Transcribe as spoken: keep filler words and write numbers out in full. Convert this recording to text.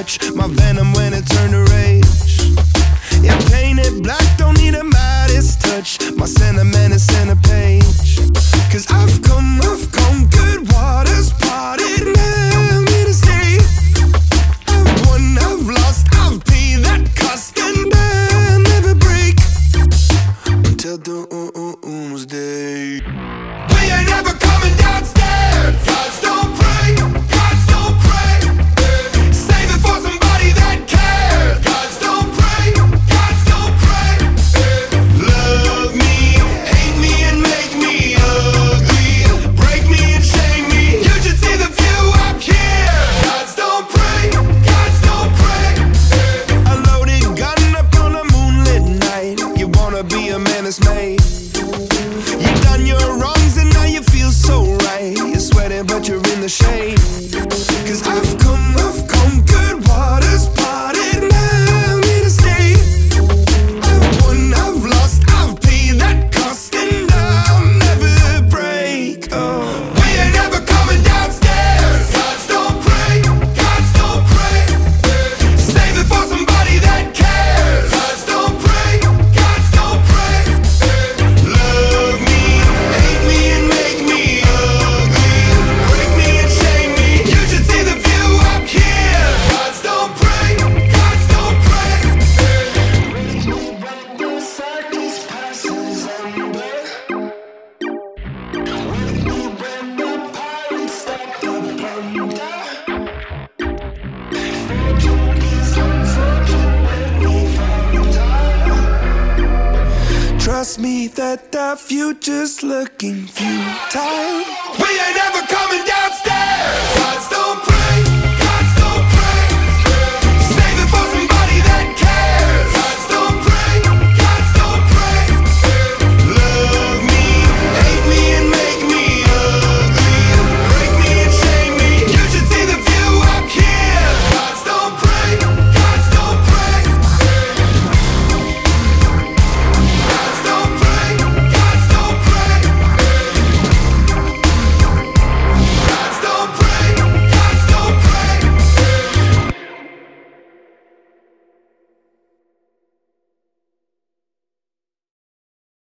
touch, my venom when it turned to rage. Yeah, painted black, don't need a Midas touch, my sentiment is center page. Cause I've come, I've come, good waters parted, now need to stay. I've won, I've lost, I've paid that cost, and I'll never break until doomsday. We ain't never coming downstairs. Gods don't pray, gods don't pray. Save it for somebody that cares. Gods don't pray, gods don't pray. Love me, hate me and make me ugly. Break me and shame me. You should see the view up here. Gods don't pray, gods don't pray. A loaded gun up on a moonlit night. You wanna be a man that's made. You done your wrongs and now you feel so right. You're sweating but you're in the shade. Cause I've come, I've come, good waters parted, now need to stay. I've won, I've lost, I've paid that cost, and I'll never break. Oh, we ain't never coming downstairs. Gods don't pray, gods don't pray. Save it for somebody that cares. Gods don't pray, gods don't pray. Love me, hate me and make me ugly. Break me and shame me. You should see the view up here. Gods don't pray, gods don't pray. When the circus passes under, when the pirates step up under, fortune is unfortunately found. Trust me that the future's looking futile. We ain't never coming down.